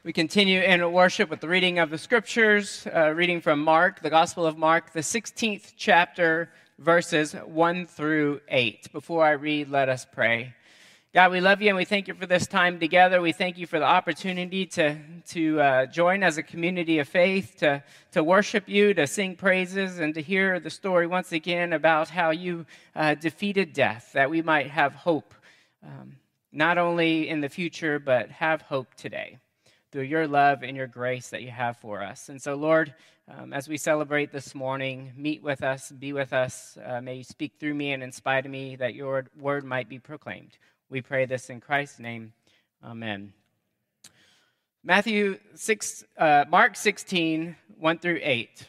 We continue in worship with the reading of the scriptures, reading from Mark, the Gospel of Mark, the 16th chapter, verses 1 through 8. Before I read, let us pray. God, we love you and we thank you for this time together. We thank you for the opportunity to join as a community of faith, to worship you, to sing praises, and to hear the story once again about how you defeated death, that we might have hope, not only in the future, but have hope today, through your love and your grace that you have for us. And so, Lord, as we celebrate this morning, meet with us, be with us. May you speak through me and in spite of me, that your word might be proclaimed. We pray this in Christ's name. Amen. Mark 16, 1 through 8.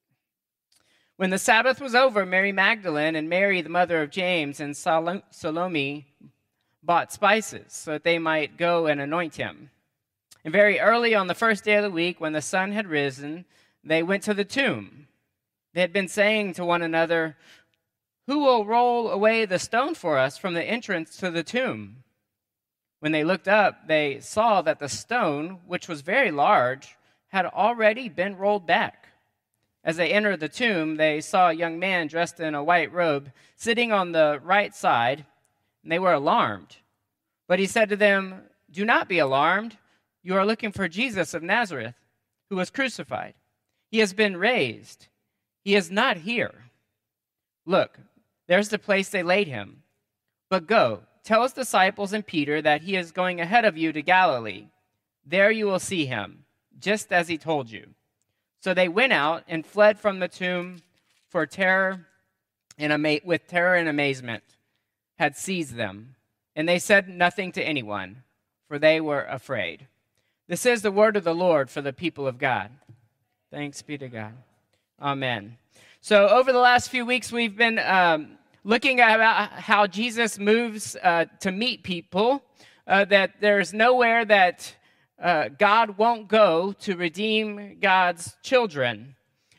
When the Sabbath was over, Mary Magdalene and Mary, the mother of James, and Salome bought spices so that they might go and anoint him. And very early on the first day of the week, when the sun had risen, they went to the tomb. They had been saying to one another, "Who will roll away the stone for us from the entrance to the tomb?" When they looked up, they saw that the stone, which was very large, had already been rolled back. As they entered the tomb, they saw a young man dressed in a white robe sitting on the right side, and they were alarmed. But he said to them, "Do not be alarmed. You are looking for Jesus of Nazareth, who was crucified. He has been raised. He is not here. Look, there's the place they laid him. But go, tell his disciples and Peter that he is going ahead of you to Galilee. There you will see him, just as he told you." So they went out and fled from the tomb, for terror and amazement had seized them. And they said nothing to anyone, for they were afraid. This is the word of the Lord for the people of God. Thanks be to God. Amen. So over the last few weeks, we've been looking at how Jesus moves to meet people, that there's nowhere that God won't go to redeem God's children.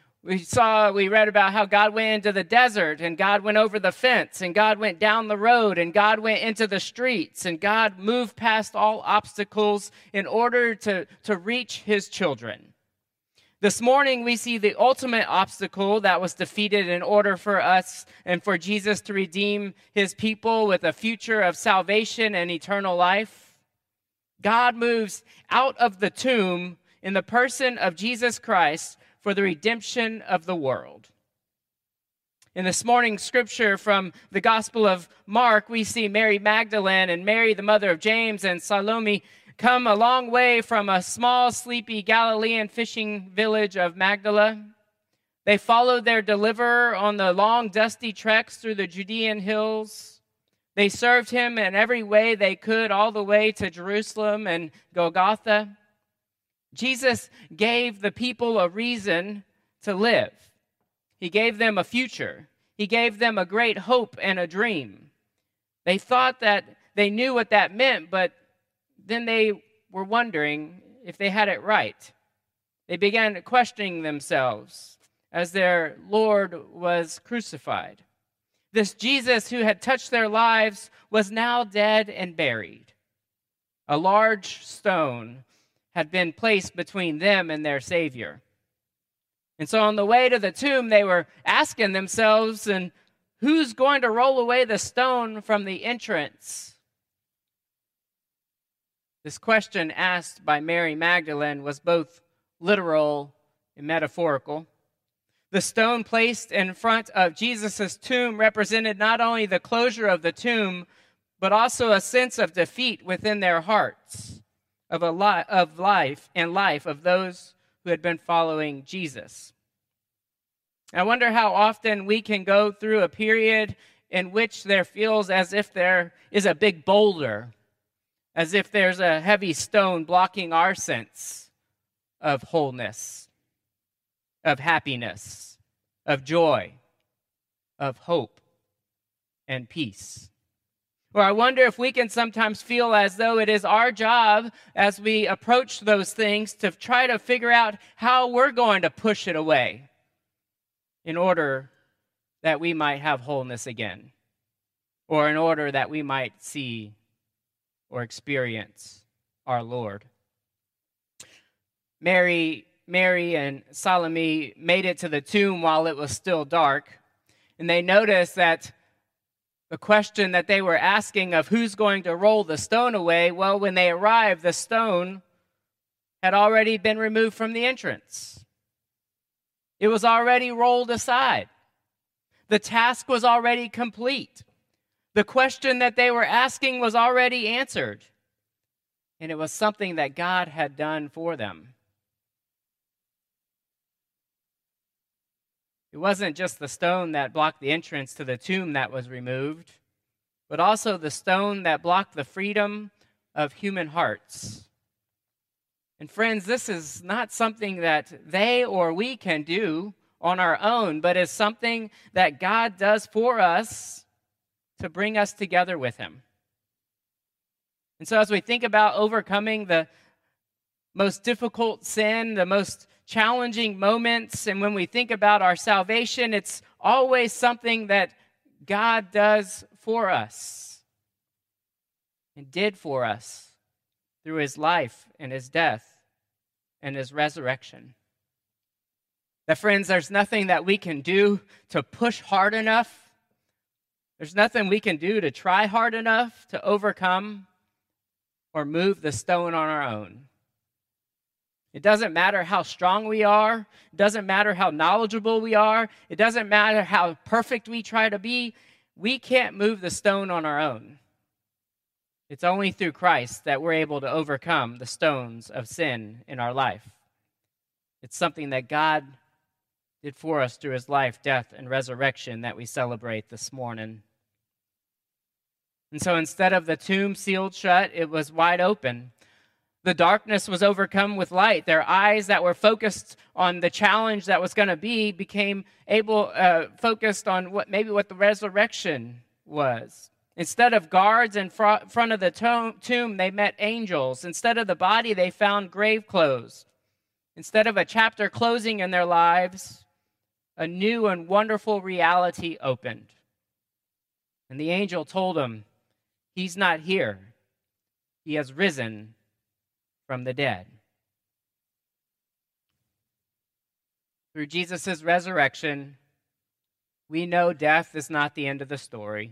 We read about how God went into the desert, and God went over the fence, and God went down the road, and God went into the streets, and God moved past all obstacles in order to reach his children. This morning, we see the ultimate obstacle that was defeated in order for us and for Jesus to redeem his people with a future of salvation and eternal life. God moves out of the tomb in the person of Jesus Christ for the redemption of the world. In this morning's scripture from the Gospel of Mark, we see Mary Magdalene and Mary, the mother of James, and Salome come a long way from a small, sleepy Galilean fishing village of Magdala. They followed their deliverer on the long, dusty treks through the Judean hills. They served him in every way they could, all the way to Jerusalem and Golgotha. Jesus gave the people a reason to live. He gave them a future. He gave them a great hope and a dream. They thought that they knew what that meant, but then they were wondering if they had it right. They began questioning themselves as their Lord was crucified. This Jesus who had touched their lives was now dead and buried. A large stone had been placed between them and their Savior. And so on the way to the tomb, they were asking themselves, and who's going to roll away the stone from the entrance? This question asked by Mary Magdalene was both literal and metaphorical. The stone placed in front of Jesus' tomb represented not only the closure of the tomb, but also a sense of defeat within their hearts, of life of those who had been following Jesus. I wonder how often we can go through a period in which there feels as if there is a big boulder, as if there's a heavy stone blocking our sense of wholeness, of happiness, of joy, of hope, and peace. Or I wonder if we can sometimes feel as though it is our job as we approach those things to try to figure out how we're going to push it away in order that we might have wholeness again, or in order that we might see or experience our Lord. Mary and Salome made it to the tomb while it was still dark, and they noticed that the question that they were asking of who's going to roll the stone away, well, when they arrived, the stone had already been removed from the entrance. It was already rolled aside. The task was already complete. The question that they were asking was already answered. And it was something that God had done for them. It wasn't just the stone that blocked the entrance to the tomb that was removed, but also the stone that blocked the freedom of human hearts. And friends, this is not something that they or we can do on our own, but is something that God does for us to bring us together with Him. And so as we think about overcoming the most difficult sin, the most challenging moments, and when we think about our salvation, it's always something that God does for us and did for us through His life and His death and His resurrection. That, friends, there's nothing that we can do to push hard enough. There's nothing we can do to try hard enough to overcome or move the stone on our own. It doesn't matter how strong we are. It doesn't matter how knowledgeable we are. It doesn't matter how perfect we try to be. We can't move the stone on our own. It's only through Christ that we're able to overcome the stones of sin in our life. It's something that God did for us through His life, death, and resurrection that we celebrate this morning. And so instead of the tomb sealed shut, it was wide open. The darkness was overcome with light. Their eyes that were focused on the challenge that was going to be became focused on what the resurrection was. Instead of guards in front of the tomb, they met angels. Instead of the body, they found grave clothes. Instead of a chapter closing in their lives, a new and wonderful reality opened. And the angel told them, He's not here. He has risen from the dead. Through Jesus' resurrection, we know death is not the end of the story.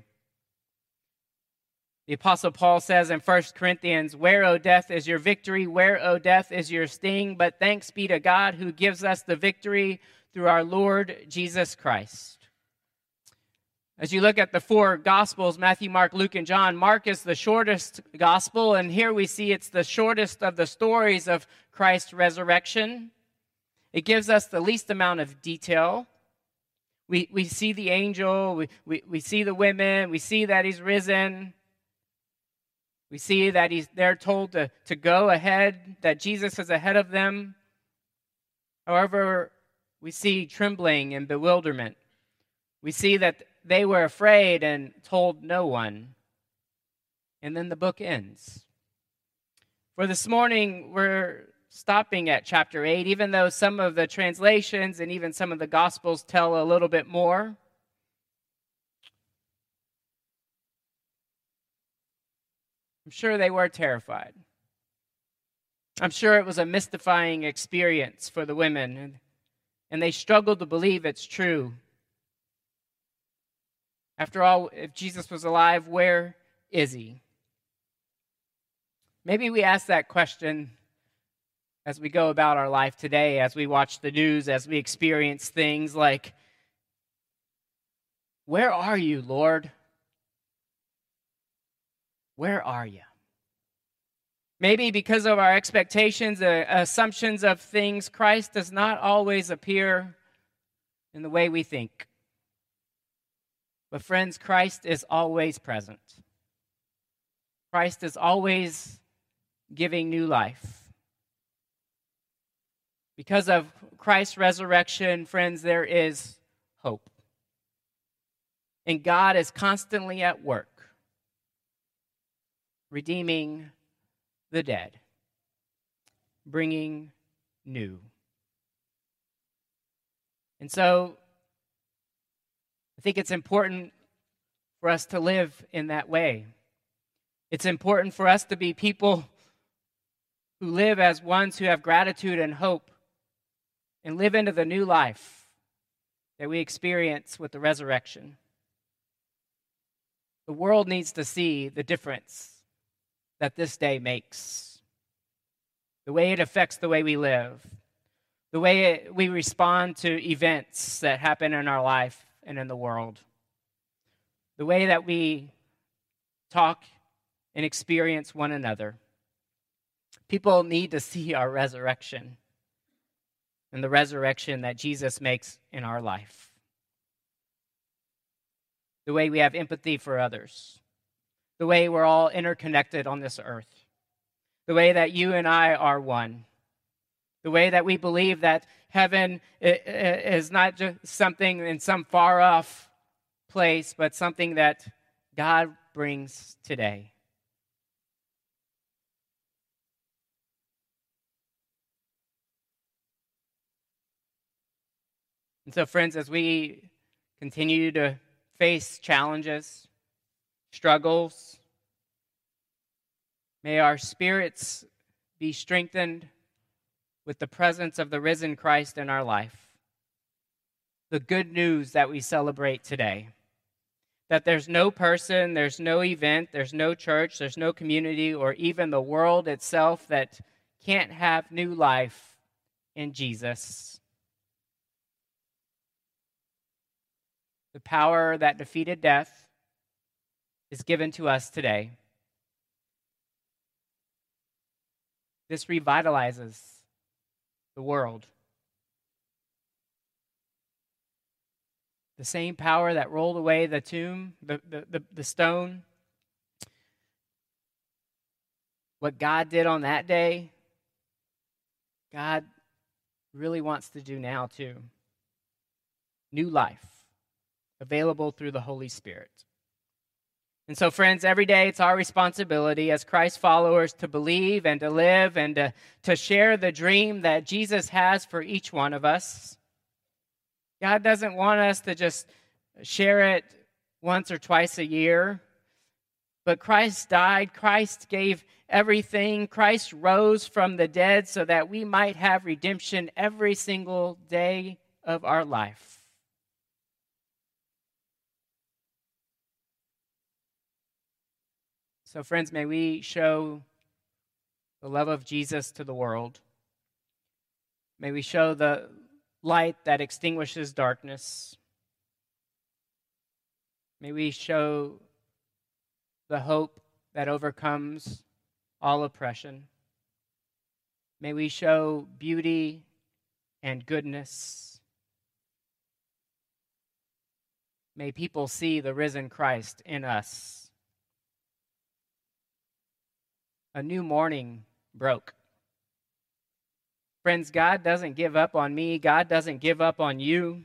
The Apostle Paul says in 1 Corinthians, "Where, O death, is your victory? Where, O death, is your sting? But thanks be to God who gives us the victory through our Lord Jesus Christ." As you look at the four Gospels, Matthew, Mark, Luke, and John, Mark is the shortest Gospel, and here we see it's the shortest of the stories of Christ's resurrection. It gives us the least amount of detail. We see the angel, we see the women, we see that He's risen. We see that they're told to go ahead, that Jesus is ahead of them. However, we see trembling and bewilderment. We see that they were afraid and told no one. And then the book ends. For this morning, we're stopping at chapter 8, even though some of the translations and even some of the Gospels tell a little bit more. I'm sure they were terrified. I'm sure it was a mystifying experience for the women, and they struggled to believe it's true. After all, if Jesus was alive, where is He? Maybe we ask that question as we go about our life today, as we watch the news, as we experience things like, where are you, Lord? Where are you? Maybe because of our expectations, assumptions of things, Christ does not always appear in the way we think. But friends, Christ is always present. Christ is always giving new life. Because of Christ's resurrection, friends, there is hope. And God is constantly at work, redeeming the dead, bringing new. And so, I think it's important for us to live in that way. It's important for us to be people who live as ones who have gratitude and hope and live into the new life that we experience with the resurrection. The world needs to see the difference that this day makes, the way it affects the way we live, the way we respond to events that happen in our life and in the world, the way that we talk and experience one another. People need to see our resurrection and the resurrection that Jesus makes in our life. The way we have empathy for others, the way we're all interconnected on this earth, the way that you and I are one, the way that we believe that heaven is not just something in some far off place, but something that God brings today. And so, friends, as we continue to face challenges, struggles, may our spirits be strengthened with the presence of the risen Christ in our life. The good news that we celebrate today. That there's no person, there's no event, there's no church, there's no community, or even the world itself that can't have new life in Jesus. The power that defeated death is given to us today. This revitalizes the world. The same power that rolled away the tomb, the stone, what God did on that day, God really wants to do now too. New life, available through the Holy Spirit. And so, friends, every day it's our responsibility as Christ followers to believe and to live and to share the dream that Jesus has for each one of us. God doesn't want us to just share it once or twice a year. But Christ died, Christ gave everything, Christ rose from the dead so that we might have redemption every single day of our life. So, friends, may we show the love of Jesus to the world. May we show the light that extinguishes darkness. May we show the hope that overcomes all oppression. May we show beauty and goodness. May people see the risen Christ in us. A new morning broke. Friends, God doesn't give up on me. God doesn't give up on you.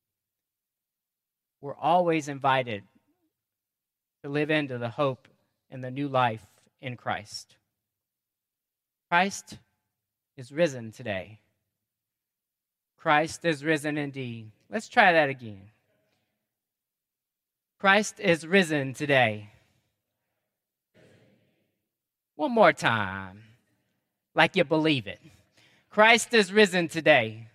We're always invited to live into the hope and the new life in Christ. Christ is risen today. Christ is risen indeed. Let's try that again. Christ is risen today. One more time, like you believe it. Christ is risen today.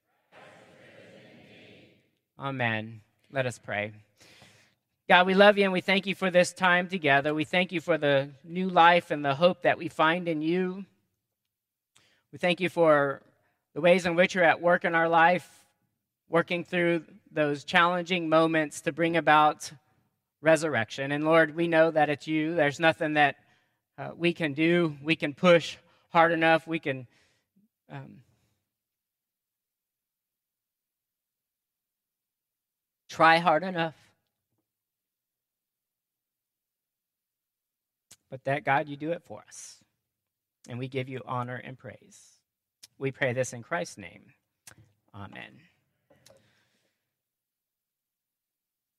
Amen. Let us pray. God, we love you and we thank you for this time together. We thank you for the new life and the hope that we find in you. We thank you for the ways in which you're at work in our life, working through those challenging moments to bring about resurrection. And Lord, we know that it's you. There's nothing that we can do. We can push hard enough. We can try hard enough. But that, God, you do it for us. And we give you honor and praise. We pray this in Christ's name. Amen.